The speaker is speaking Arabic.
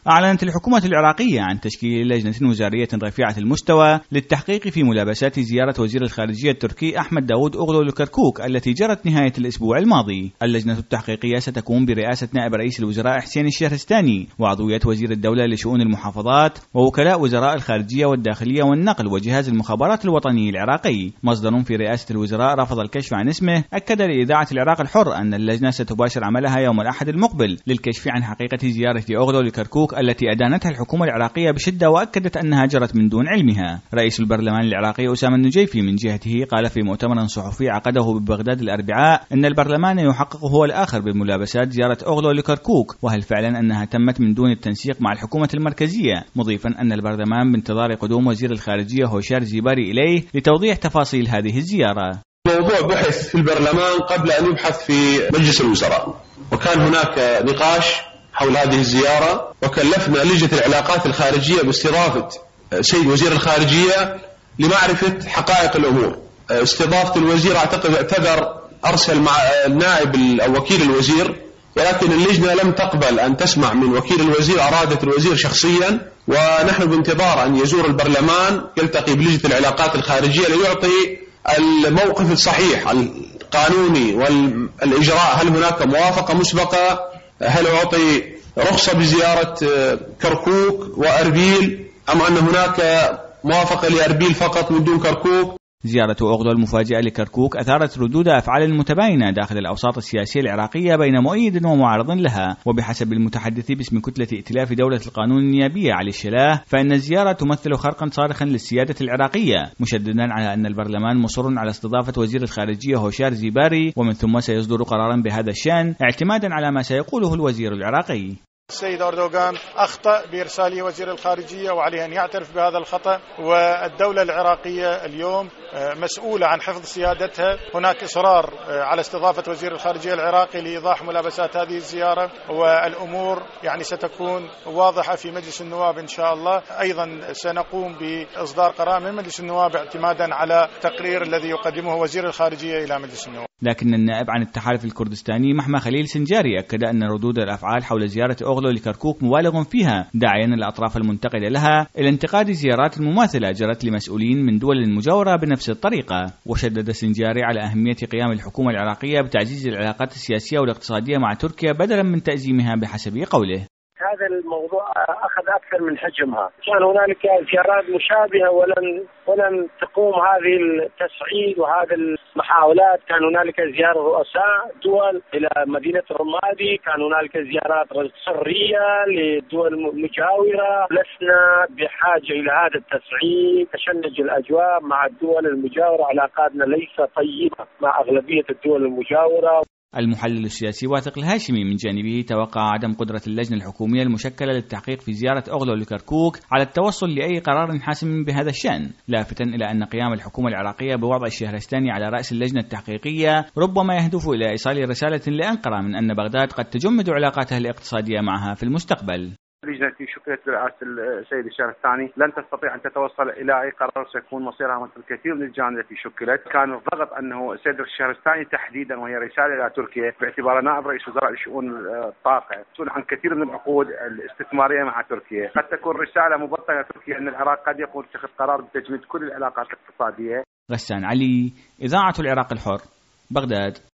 أعلنت الحكومة العراقية عن تشكيل لجنة وزارية رفيعة المستوى للتحقيق في ملابسات زيارة وزير الخارجية التركي أحمد داود أوغلو لكركوك التي جرت نهاية الأسبوع الماضي. اللجنة التحقيقية ستكون برئاسة نائب رئيس الوزراء حسين الشهرستاني وعضوية وزير الدولة لشؤون المحافظات ووكلاء وزراء الخارجية والداخلية والنقل وجهاز المخابرات الوطني العراقي. مصدر في رئاسة الوزراء رفض الكشف عن اسمه أكد لإذاعة العراق الحر أن اللجنة ستباشر عملها يوم الأحد المقبل للكشف عن حقيقة زيارة أوغلو لكركوك التي أدانتها الحكومة العراقية بشدة وأكدت أنها جرت من دون علمها. رئيس البرلمان العراقي أسامة النجيفي من جهته قال في مؤتمر صحفي عقده ببغداد الأربعاء أن البرلمان يحقق هو الآخر بملابسات زيارة أوغلو لكركوك، وهل فعلا أنها تمت من دون التنسيق مع الحكومة المركزية، مضيفا أن البرلمان بانتظار قدوم وزير الخارجية هوشار زيباري إليه لتوضيح تفاصيل هذه الزيارة. موضوع بحث في البرلمان قبل أن يبحث في مجلس الوزراء، وكان هناك نقاش حول هذه الزيارة، وكلفنا لجنة العلاقات الخارجية باستضافة سيد وزير الخارجية لمعرفة حقائق الأمور. استضافة الوزير أعتقد اعتذر، أرسل مع النائب أو وكيل الوزير، ولكن اللجنة لم تقبل أن تسمع من وكيل الوزير، أرادت الوزير شخصيا، ونحن بانتظار أن يزور البرلمان يلتقي بلجنة العلاقات الخارجية ليعطي الموقف الصحيح القانوني والإجراء. هل هناك موافقة مسبقة؟ هل أعطي رخصة بزيارة كركوك وأربيل، أم أن هناك موافقة لأربيل فقط من دون كركوك؟ زيارة أوغلو المفاجئة لكركوك أثارت ردود أفعال متباينة داخل الأوساط السياسية العراقية بين مؤيد ومعارض لها. وبحسب المتحدث باسم كتلة ائتلاف دولة القانون النيابية علي الشلاه، فإن الزيارة تمثل خرقا صارخا للسيادة العراقية، مشددا على أن البرلمان مصر على استضافة وزير الخارجية هوشار زيباري، ومن ثم سيصدر قرارا بهذا الشأن اعتمادا على ما سيقوله الوزير العراقي. السيد أردوغان أخطأ بإرسال وزير الخارجية وعليه أن يعترف بهذا الخطأ، والدولة العراقية اليوم مسؤولة عن حفظ سيادتها. هناك إصرار على استضافة وزير الخارجية العراقي لإيضاح ملابسات هذه الزيارة، والأمور ستكون واضحة في مجلس النواب إن شاء الله. أيضا سنقوم بإصدار قرار من مجلس النواب اعتمادا على تقرير الذي يقدمه وزير الخارجية إلى مجلس النواب. لكن النائب عن التحالف الكردستاني محمد خليل سنجاري أكد أن ردود الأفعال حول زيارة أوغلو لكركوك مبالغ فيها، داعيا الأطراف المنتقدة لها إلى انتقاد زيارات مماثلة جرت لمسؤولين من دول مجاورة بنفس الطريقة. وشدد سنجاري على أهمية قيام الحكومة العراقية بتعزيز العلاقات السياسية والاقتصادية مع تركيا بدلا من تأزيمها بحسب قوله. هذا الموضوع أخذ أكثر من حجمها، كان هنالك زيارات مشابهة ولم تقوم هذه التصعيد وهذه المحاولات. كان هنالك زيارة رؤساء دول إلى مدينة الرمادي، كان هنالك زيارات سرية للدول المجاورة. لسنا بحاجة إلى هذا التصعيد، تشنج الأجواء مع الدول المجاورة، علاقاتنا ليست طيبة مع أغلبية الدول المجاورة. المحلل السياسي واثق الهاشمي من جانبه توقع عدم قدرة اللجنة الحكومية المشكلة للتحقيق في زيارة أوغلو لكركوك على التوصل لأي قرار حاسم بهذا الشأن، لافتا إلى أن قيام الحكومة العراقية بوضع الشهرستاني على رأس اللجنة التحقيقية ربما يهدف إلى إيصال رسالة لأنقرة من أن بغداد قد تجمد علاقاتها الاقتصادية معها في المستقبل. اللجنة التي شكلت برئاسة السيد الشهرستاني لن تستطيع أن تتوصل إلى أي قرار سيكون مصيرها مثل الكثير من اللجان التي شكلت. كان الضغط أنه السيد الشهرستاني تحديدا، وهي رسالة إلى تركيا باعتباره نائب رئيس وزراء لشؤون الطاقة، مسؤول عن كثير من العقود الاستثمارية مع تركيا. قد تكون رسالة مبطنة إلى تركيا أن العراق قد يكون اتخذ قرار بتجميد كل العلاقات الاقتصادية. غسان علي، إذاعة العراق الحر، بغداد.